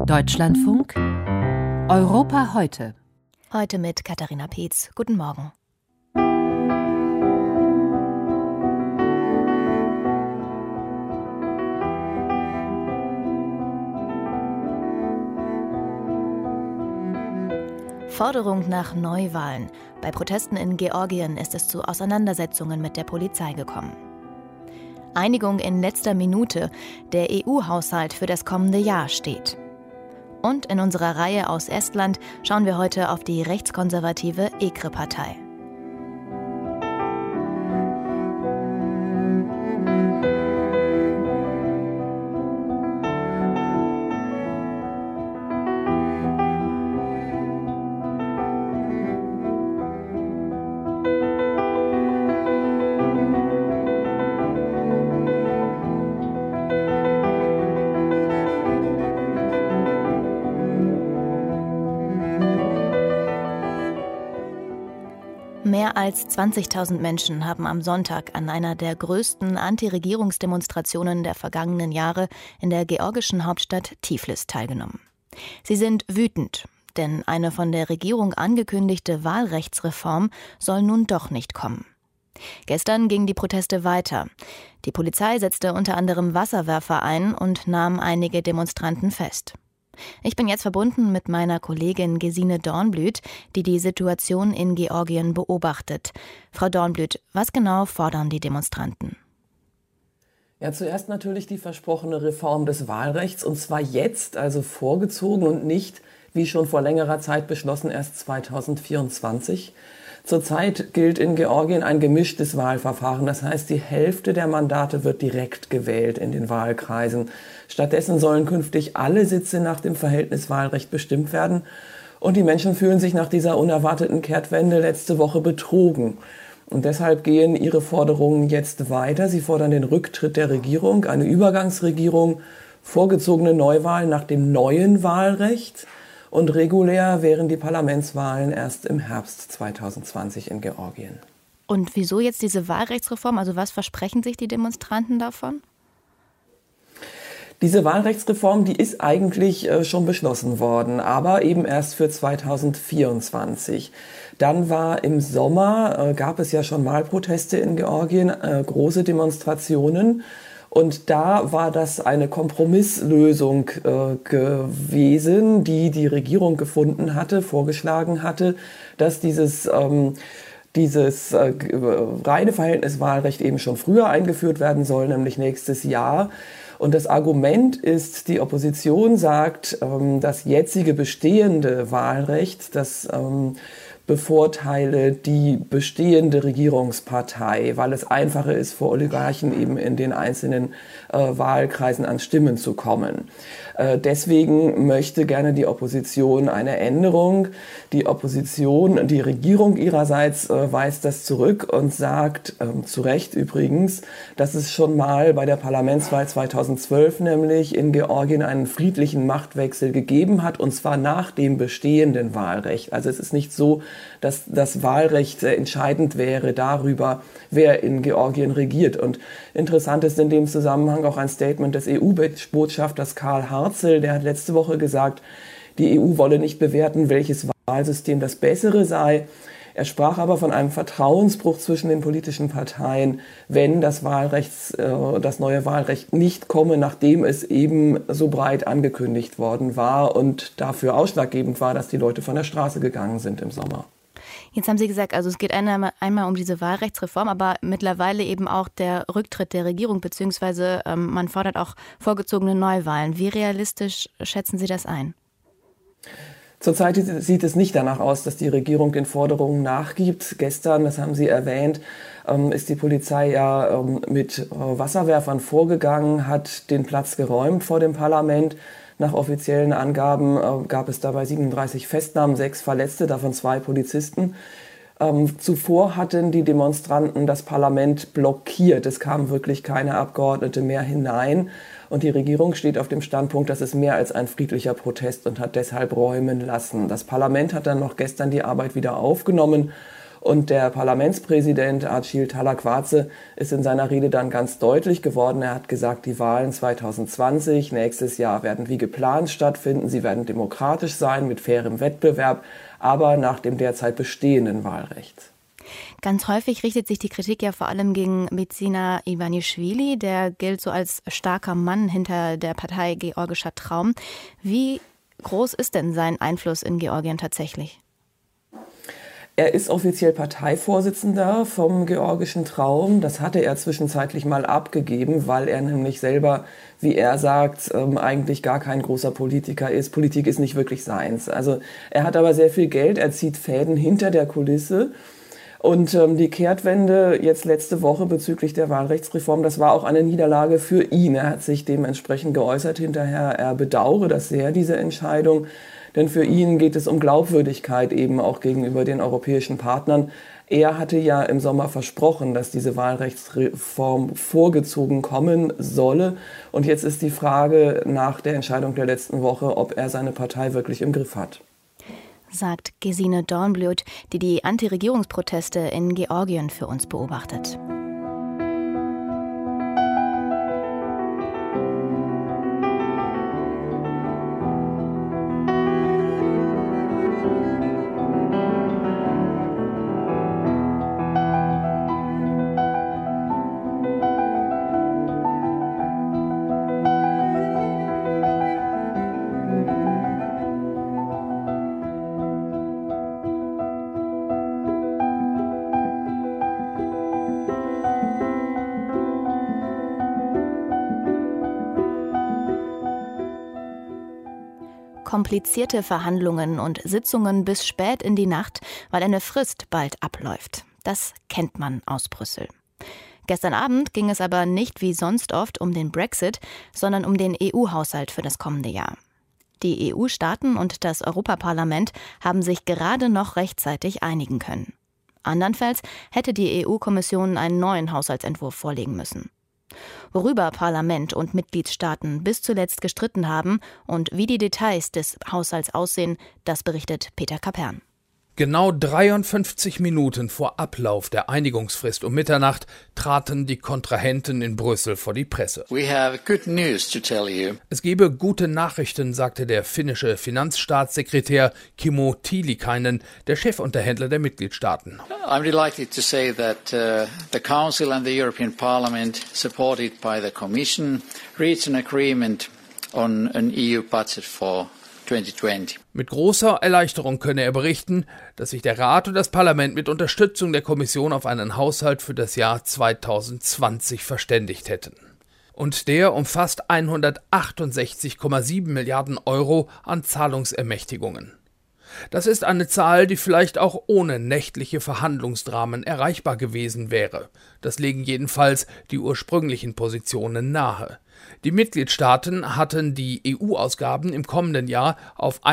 Deutschlandfunk Europa heute. Heute mit Katharina Peetz. Guten Morgen. Forderung nach Neuwahlen. Bei Protesten in Georgien ist es zu Auseinandersetzungen mit der Polizei gekommen. Einigung in letzter Minute. Der EU-Haushalt für das kommende Jahr steht. Und in unserer Reihe aus Estland schauen wir heute auf die rechtskonservative EKRE-Partei. Mehr als 20.000 Menschen haben am Sonntag an einer der größten Anti-Regierungsdemonstrationen der vergangenen Jahre in der georgischen Hauptstadt Tiflis teilgenommen. Sie sind wütend, denn eine von der Regierung angekündigte Wahlrechtsreform soll nun doch nicht kommen. Gestern gingen die Proteste weiter. Die Polizei setzte unter anderem Wasserwerfer ein und nahm einige Demonstranten fest. Ich bin jetzt verbunden mit meiner Kollegin Gesine Dornblüt, die die Situation in Georgien beobachtet. Frau Dornblüt, was genau fordern die Demonstranten? Ja, zuerst natürlich die versprochene Reform des Wahlrechts, und zwar jetzt, also vorgezogen und nicht, wie schon vor längerer Zeit beschlossen, erst 2024. Zurzeit gilt in Georgien ein gemischtes Wahlverfahren. Das heißt, die Hälfte der Mandate wird direkt gewählt in den Wahlkreisen. Stattdessen sollen künftig alle Sitze nach dem Verhältniswahlrecht bestimmt werden. Und die Menschen fühlen sich nach dieser unerwarteten Kehrtwende letzte Woche betrogen. Und deshalb gehen ihre Forderungen jetzt weiter. Sie fordern den Rücktritt der Regierung, eine Übergangsregierung, vorgezogene Neuwahlen nach dem neuen Wahlrecht. Und regulär wären die Parlamentswahlen erst im Herbst 2020 in Georgien. Und wieso jetzt diese Wahlrechtsreform? Also was versprechen sich die Demonstranten davon? Diese Wahlrechtsreform, die ist eigentlich schon beschlossen worden, aber eben erst für 2024. Dann war im Sommer, gab es ja schon Wahlproteste in Georgien, große Demonstrationen. Und da war das eine Kompromisslösung gewesen, die die Regierung gefunden hatte, vorgeschlagen hatte, dass dieses reine Verhältniswahlrecht eben schon früher eingeführt werden soll, nämlich nächstes Jahr. Und das Argument ist, die Opposition sagt, das jetzige bestehende Wahlrecht, das bevorteile die bestehende Regierungspartei, weil es einfacher ist, für Oligarchen eben in den einzelnen Wahlkreisen an Stimmen zu kommen. Deswegen möchte gerne die Opposition eine Änderung. Die Regierung ihrerseits weist das zurück und sagt, zu Recht übrigens, dass es schon mal bei der Parlamentswahl 2012 nämlich in Georgien einen friedlichen Machtwechsel gegeben hat, und zwar nach dem bestehenden Wahlrecht. Also es ist nicht so, dass das Wahlrecht entscheidend wäre darüber, wer in Georgien regiert. Und interessant ist in dem Zusammenhang auch ein Statement des EU-Botschafters Karl Harzel, der hat letzte Woche gesagt, die EU wolle nicht bewerten, welches Wahlsystem das bessere sei. Er sprach aber von einem Vertrauensbruch zwischen den politischen Parteien, wenn das neue Wahlrecht nicht komme, nachdem es eben so breit angekündigt worden war und dafür ausschlaggebend war, dass die Leute von der Straße gegangen sind im Sommer. Jetzt haben Sie gesagt, also es geht einmal um diese Wahlrechtsreform, aber mittlerweile eben auch der Rücktritt der Regierung, beziehungsweise man fordert auch vorgezogene Neuwahlen. Wie realistisch schätzen Sie das ein? Zurzeit sieht es nicht danach aus, dass die Regierung den Forderungen nachgibt. Gestern, das haben Sie erwähnt, ist die Polizei ja mit Wasserwerfern vorgegangen, hat den Platz geräumt vor dem Parlament. Nach offiziellen Angaben gab es dabei 37 Festnahmen, 6 Verletzte, davon 2 Polizisten. Zuvor hatten die Demonstranten das Parlament blockiert. Es kamen wirklich keine Abgeordnete mehr hinein. Und die Regierung steht auf dem Standpunkt, dass es mehr als ein friedlicher Protest und hat deshalb räumen lassen. Das Parlament hat dann noch gestern die Arbeit wieder aufgenommen Und der Parlamentspräsident Acil Talaquaze ist in seiner Rede dann ganz deutlich geworden. Er hat gesagt, die Wahlen 2020, nächstes Jahr, werden wie geplant stattfinden. Sie werden demokratisch sein, mit fairem Wettbewerb, aber nach dem derzeit bestehenden Wahlrecht. Ganz häufig richtet sich die Kritik ja vor allem gegen Bidzina Ivanischvili. Der gilt so als starker Mann hinter der Partei Georgischer Traum. Wie groß ist denn sein Einfluss in Georgien tatsächlich? Er ist offiziell Parteivorsitzender vom Georgischen Traum. Das hatte er zwischenzeitlich mal abgegeben, weil er nämlich selber, wie er sagt, eigentlich gar kein großer Politiker ist. Politik ist nicht wirklich seins. Also er hat aber sehr viel Geld, er zieht Fäden hinter der Kulisse. Und die Kehrtwende jetzt letzte Woche bezüglich der Wahlrechtsreform, das war auch eine Niederlage für ihn. Er hat sich dementsprechend geäußert hinterher. Er bedauere das sehr, diese Entscheidung. Denn für ihn geht es um Glaubwürdigkeit eben auch gegenüber den europäischen Partnern. Er hatte ja im Sommer versprochen, dass diese Wahlrechtsreform vorgezogen kommen solle. Und jetzt ist die Frage nach der Entscheidung der letzten Woche, ob er seine Partei wirklich im Griff hat. Sagt Gesine Dornblut, die die Antiregierungsproteste in Georgien für uns beobachtet. Komplizierte Verhandlungen und Sitzungen bis spät in die Nacht, weil eine Frist bald abläuft. Das kennt man aus Brüssel. Gestern Abend ging es aber nicht wie sonst oft um den Brexit, sondern um den EU-Haushalt für das kommende Jahr. Die EU-Staaten und das Europaparlament haben sich gerade noch rechtzeitig einigen können. Andernfalls hätte die EU-Kommission einen neuen Haushaltsentwurf vorlegen müssen. Worüber Parlament und Mitgliedstaaten bis zuletzt gestritten haben und wie die Details des Haushalts aussehen, das berichtet Peter Kapern. Genau 53 Minuten vor Ablauf der Einigungsfrist um Mitternacht traten die Kontrahenten in Brüssel vor die Presse. We have good news to tell you. Es gebe gute Nachrichten, sagte der finnische Finanzstaatssekretär Kimmo Tiilikainen, der Chefunterhändler der Mitgliedstaaten. I'm delighted to say that the Council and the European Parliament, supported by the Commission, reached an agreement on an EU budget for 2020. Mit großer Erleichterung könne er berichten, dass sich der Rat und das Parlament mit Unterstützung der Kommission auf einen Haushalt für das Jahr 2020 verständigt hätten. Und der umfasst 168,7 Milliarden Euro an Zahlungsermächtigungen. Das ist eine Zahl, die vielleicht auch ohne nächtliche Verhandlungsdramen erreichbar gewesen wäre. Das legen jedenfalls die ursprünglichen Positionen nahe. Die Mitgliedstaaten hatten die EU-Ausgaben im kommenden Jahr auf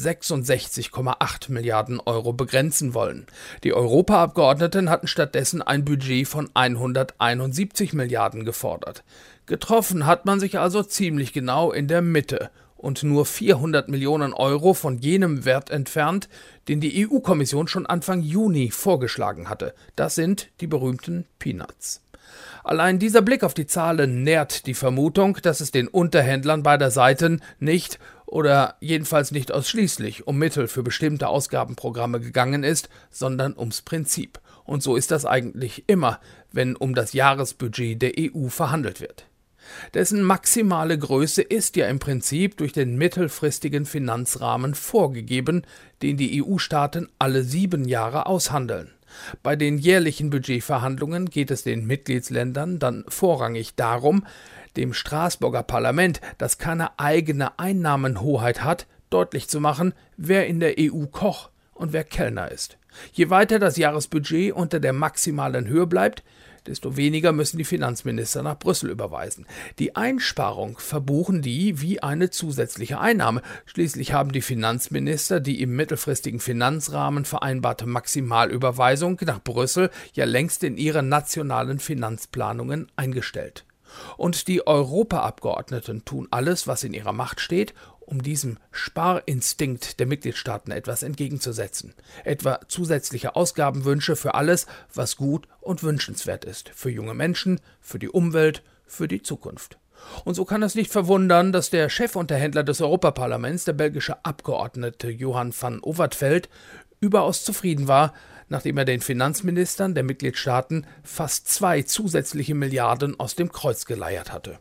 166,8 Milliarden Euro begrenzen wollen. Die Europaabgeordneten hatten stattdessen ein Budget von 171 Milliarden gefordert. Getroffen hat man sich also ziemlich genau in der Mitte und nur 400 Millionen Euro von jenem Wert entfernt, den die EU-Kommission schon Anfang Juni vorgeschlagen hatte. Das sind die berühmten Peanuts. Allein dieser Blick auf die Zahlen nährt die Vermutung, dass es den Unterhändlern beider Seiten nicht oder jedenfalls nicht ausschließlich um Mittel für bestimmte Ausgabenprogramme gegangen ist, sondern ums Prinzip. Und so ist das eigentlich immer, wenn um das Jahresbudget der EU verhandelt wird. Dessen maximale Größe ist ja im Prinzip durch den mittelfristigen Finanzrahmen vorgegeben, den die EU-Staaten alle 7 Jahre aushandeln. Bei den jährlichen Budgetverhandlungen geht es den Mitgliedsländern dann vorrangig darum, dem Straßburger Parlament, das keine eigene Einnahmenhoheit hat, deutlich zu machen, wer in der EU Koch und wer Kellner ist. Je weiter das Jahresbudget unter der maximalen Höhe bleibt, desto weniger müssen die Finanzminister nach Brüssel überweisen. Die Einsparung verbuchen die wie eine zusätzliche Einnahme. Schließlich haben die Finanzminister die im mittelfristigen Finanzrahmen vereinbarte Maximalüberweisung nach Brüssel ja längst in ihre nationalen Finanzplanungen eingestellt. Und die Europaabgeordneten tun alles, was in ihrer Macht steht, um diesem Sparinstinkt der Mitgliedstaaten etwas entgegenzusetzen. Etwa zusätzliche Ausgabenwünsche für alles, was gut und wünschenswert ist. Für junge Menschen, für die Umwelt, für die Zukunft. Und so kann es nicht verwundern, dass der Chefunterhändler des Europaparlaments, der belgische Abgeordnete Johan van Overtveld, überaus zufrieden war, nachdem er den Finanzministern der Mitgliedstaaten fast 2 zusätzliche Milliarden aus dem Kreuz geleiert hatte.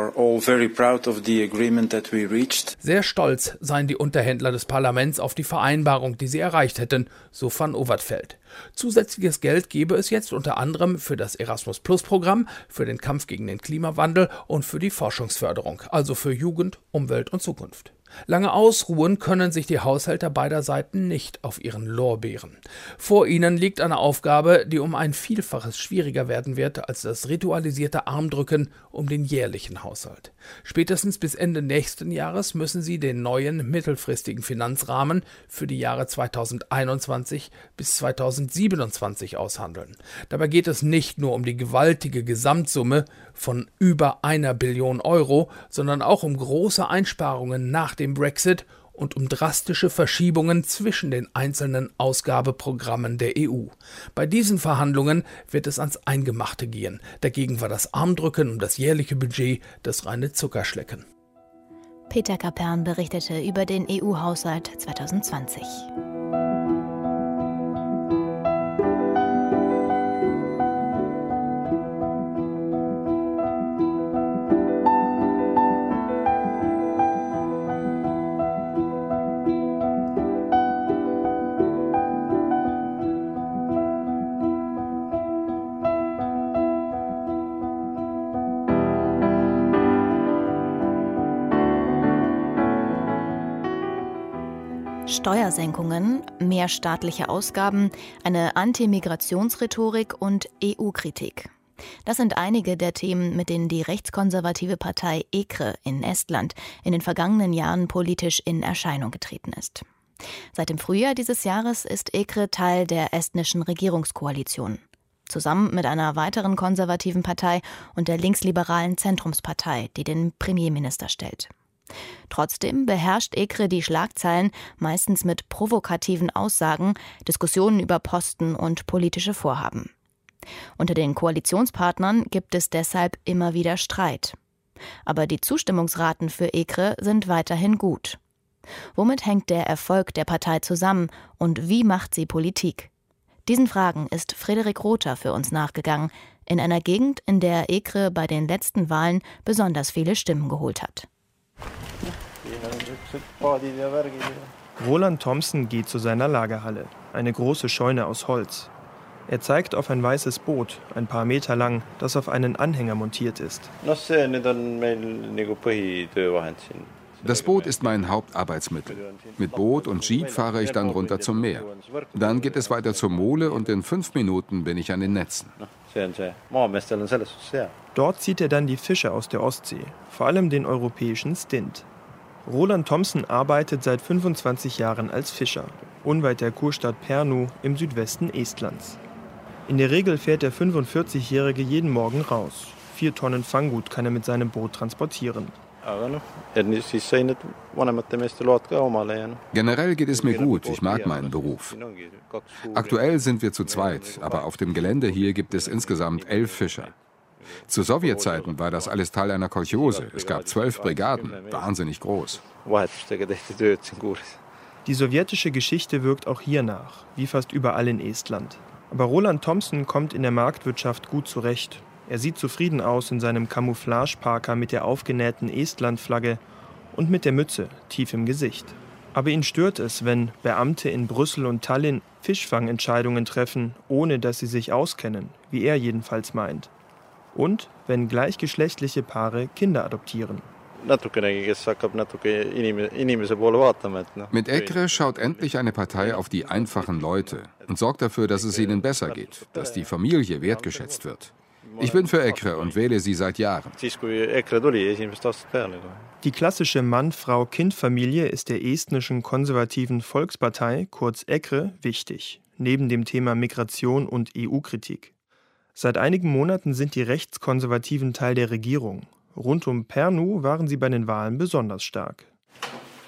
Sehr stolz seien die Unterhändler des Parlaments auf die Vereinbarung, die sie erreicht hätten, so van Overtveld. Zusätzliches Geld gebe es jetzt unter anderem für das Erasmus-Plus-Programm, für den Kampf gegen den Klimawandel und für die Forschungsförderung, also für Jugend, Umwelt und Zukunft. Lange ausruhen können sich die Haushälter beider Seiten nicht auf ihren Lorbeeren. Vor ihnen liegt eine Aufgabe, die um ein Vielfaches schwieriger werden wird als das ritualisierte Armdrücken um den jährlichen Haushalt. Spätestens bis Ende nächsten Jahres müssen sie den neuen mittelfristigen Finanzrahmen für die Jahre 2021 bis 2027 aushandeln. Dabei geht es nicht nur um die gewaltige Gesamtsumme von über 1 Billion Euro, sondern auch um große Einsparungen nach dem Brexit und um drastische Verschiebungen zwischen den einzelnen Ausgabeprogrammen der EU. Bei diesen Verhandlungen wird es ans Eingemachte gehen. Dagegen war das Armdrücken um das jährliche Budget das reine Zuckerschlecken. Peter Kapern berichtete über den EU-Haushalt 2020. Steuersenkungen, mehr staatliche Ausgaben, eine Anti-Migrationsrhetorik und EU-Kritik. Das sind einige der Themen, mit denen die rechtskonservative Partei EKRE in Estland in den vergangenen Jahren politisch in Erscheinung getreten ist. Seit dem Frühjahr dieses Jahres ist EKRE Teil der estnischen Regierungskoalition. Zusammen mit einer weiteren konservativen Partei und der linksliberalen Zentrumspartei, die den Premierminister stellt. Trotzdem beherrscht EKRE die Schlagzeilen meistens mit provokativen Aussagen, Diskussionen über Posten und politische Vorhaben. Unter den Koalitionspartnern gibt es deshalb immer wieder Streit. Aber die Zustimmungsraten für EKRE sind weiterhin gut. Womit hängt der Erfolg der Partei zusammen und wie macht sie Politik? Diesen Fragen ist Frederik Rother für uns nachgegangen, in einer Gegend, in der EKRE bei den letzten Wahlen besonders viele Stimmen geholt hat. Roland Thomsen geht zu seiner Lagerhalle, eine große Scheune aus Holz. Er zeigt auf ein weißes Boot, ein paar Meter lang, das auf einen Anhänger montiert ist. Das Boot ist mein Hauptarbeitsmittel. Mit Boot und Jeep fahre ich dann runter zum Meer. Dann geht es weiter zur Mole und in 5 Minuten bin ich an den Netzen. Dort zieht er dann die Fische aus der Ostsee, vor allem den europäischen Stint. Roland Thomsen arbeitet seit 25 Jahren als Fischer, unweit der Kurstadt Pärnu im Südwesten Estlands. In der Regel fährt der 45-Jährige jeden Morgen raus. 4 Tonnen Fanggut kann er mit seinem Boot transportieren. Generell geht es mir gut, ich mag meinen Beruf. Aktuell sind wir zu zweit, aber auf dem Gelände hier gibt es insgesamt 11 Fischer. Zu Sowjetzeiten war das alles Teil einer Kolchose. Es gab 12 Brigaden, wahnsinnig groß. Die sowjetische Geschichte wirkt auch hier nach, wie fast überall in Estland. Aber Roland Thomsen kommt in der Marktwirtschaft gut zurecht. Er sieht zufrieden aus in seinem Camouflage-Parker mit der aufgenähten Estland-Flagge und mit der Mütze tief im Gesicht. Aber ihn stört es, wenn Beamte in Brüssel und Tallinn Fischfangentscheidungen treffen, ohne dass sie sich auskennen, wie er jedenfalls meint. Und wenn gleichgeschlechtliche Paare Kinder adoptieren. Mit EKRE schaut endlich eine Partei auf die einfachen Leute und sorgt dafür, dass es ihnen besser geht, dass die Familie wertgeschätzt wird. Ich bin für EKRE und wähle sie seit Jahren. Die klassische Mann-Frau-Kind-Familie ist der estnischen konservativen Volkspartei, kurz EKRE, wichtig, neben dem Thema Migration und EU-Kritik. Seit einigen Monaten sind die Rechtskonservativen Teil der Regierung. Rund um Pärnu waren sie bei den Wahlen besonders stark.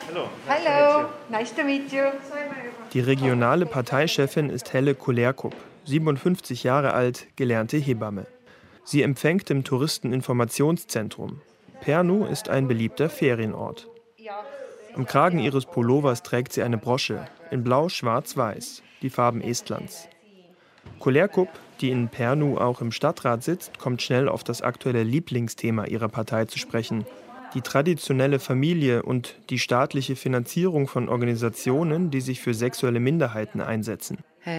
Hello, nice to meet you. Die regionale Parteichefin ist Helle Kolerkup, 57 Jahre alt, gelernte Hebamme. Sie empfängt im Touristeninformationszentrum. Pärnu ist ein beliebter Ferienort. Am Kragen ihres Pullovers trägt sie eine Brosche in Blau, Schwarz, Weiß, die Farben Estlands. Kolerkup, die in Pärnu auch im Stadtrat sitzt, kommt schnell auf das aktuelle Lieblingsthema ihrer Partei zu sprechen: die traditionelle Familie und die staatliche Finanzierung von Organisationen, die sich für sexuelle Minderheiten einsetzen.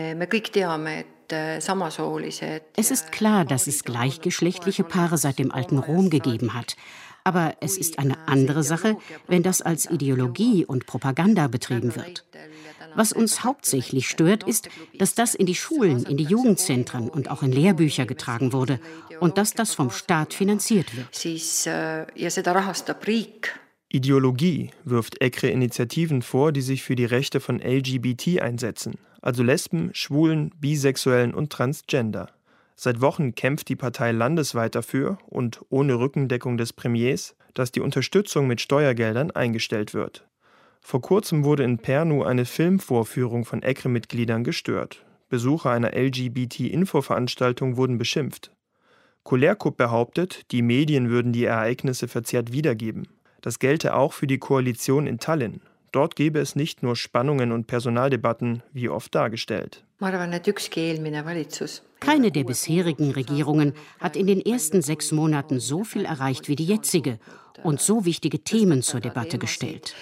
Es ist klar, dass es gleichgeschlechtliche Paare seit dem alten Rom gegeben hat. Aber es ist eine andere Sache, wenn das als Ideologie und Propaganda betrieben wird. Was uns hauptsächlich stört, ist, dass das in die Schulen, in die Jugendzentren und auch in Lehrbücher getragen wurde und dass das vom Staat finanziert wird. Ideologie wirft ECRE Initiativen vor, die sich für die Rechte von LGBT einsetzen, also Lesben, Schwulen, Bisexuellen und Transgender. Seit Wochen kämpft die Partei landesweit dafür und ohne Rückendeckung des Premiers, dass die Unterstützung mit Steuergeldern eingestellt wird. Vor kurzem wurde in Pärnu eine Filmvorführung von ECRE-Mitgliedern gestört. Besucher einer LGBT-Infoveranstaltung wurden beschimpft. Kolerkup behauptet, die Medien würden die Ereignisse verzerrt wiedergeben. Das gelte auch für die Koalition in Tallinn. Dort gäbe es nicht nur Spannungen und Personaldebatten, wie oft dargestellt. Keine der bisherigen Regierungen hat in den ersten 6 Monaten so viel erreicht wie die jetzige und so wichtige Themen zur Debatte gestellt.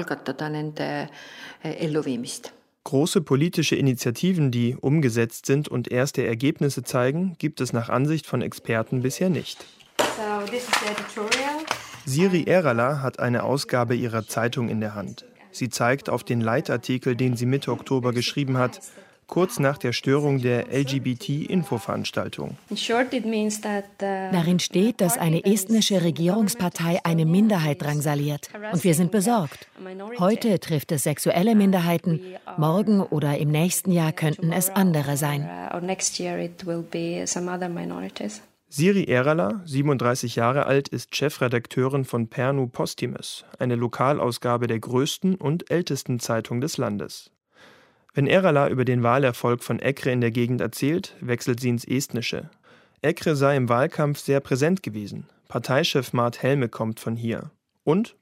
Große politische Initiativen, die umgesetzt sind und erste Ergebnisse zeigen, gibt es nach Ansicht von Experten bisher nicht. Siri Erala hat eine Ausgabe ihrer Zeitung in der Hand. Sie zeigt auf den Leitartikel, den sie Mitte Oktober geschrieben hat, kurz nach der Störung der LGBT-Infoveranstaltung. Darin steht, dass eine estnische Regierungspartei eine Minderheit drangsaliert. Und wir sind besorgt. Heute trifft es sexuelle Minderheiten, morgen oder im nächsten Jahr könnten es andere sein. Siri Erala, 37 Jahre alt, ist Chefredakteurin von Pärnu Postimees, eine Lokalausgabe der größten und ältesten Zeitung des Landes. Wenn Erala über den Wahlerfolg von ECRE in der Gegend erzählt, wechselt sie ins Estnische. ECRE sei im Wahlkampf sehr präsent gewesen. Parteichef Mart Helme kommt von hier. Und?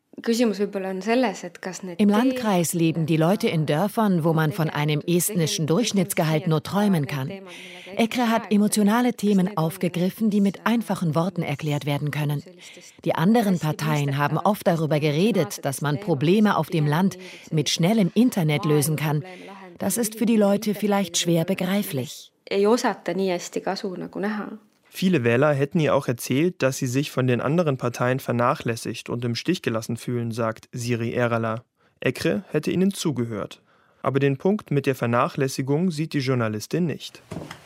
Im Landkreis leben die Leute in Dörfern, wo man von einem estnischen Durchschnittsgehalt nur träumen kann. ECRE hat emotionale Themen aufgegriffen, die mit einfachen Worten erklärt werden können. Die anderen Parteien haben oft darüber geredet, dass man Probleme auf dem Land mit schnellem Internet lösen kann. Das ist für die Leute vielleicht schwer begreiflich. Viele Wähler hätten ihr auch erzählt, dass sie sich von den anderen Parteien vernachlässigt und im Stich gelassen fühlen, sagt Siri Erala. ECRE hätte ihnen zugehört. Aber den Punkt mit der Vernachlässigung sieht die Journalistin nicht.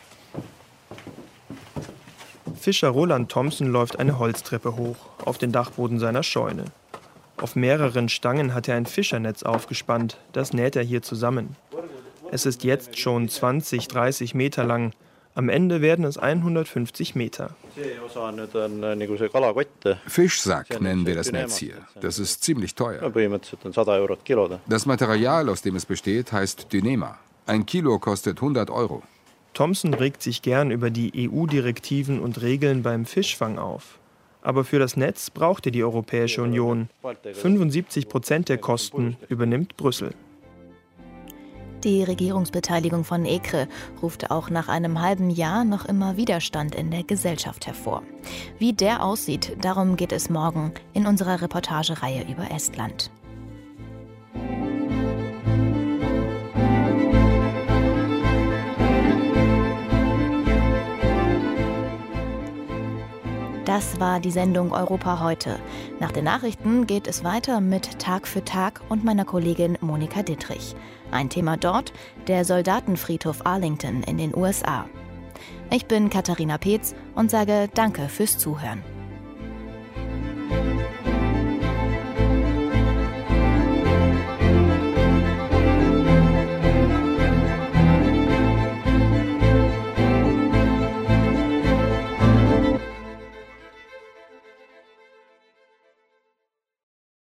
Fischer Roland Thomsen läuft eine Holztreppe hoch, auf den Dachboden seiner Scheune. Auf mehreren Stangen hat er ein Fischernetz aufgespannt, das näht er hier zusammen. Es ist jetzt schon 20, 30 Meter lang. Am Ende werden es 150 Meter. Fischsack nennen wir das Netz hier. Das ist ziemlich teuer. Das Material, aus dem es besteht, heißt Dynema. 1 Kilo kostet 100 €. Thomsen regt sich gern über die EU-Direktiven und Regeln beim Fischfang auf. Aber für das Netz braucht die Europäische Union. 75% der Kosten übernimmt Brüssel. Die Regierungsbeteiligung von ECRE ruft auch nach einem halben Jahr noch immer Widerstand in der Gesellschaft hervor. Wie der aussieht, darum geht es morgen in unserer Reportagereihe über Estland. Das war die Sendung Europa heute. Nach den Nachrichten geht es weiter mit Tag für Tag und meiner Kollegin Monika Dittrich. Ein Thema dort, der Soldatenfriedhof Arlington in den USA. Ich bin Katharina Peetz und sage Danke fürs Zuhören.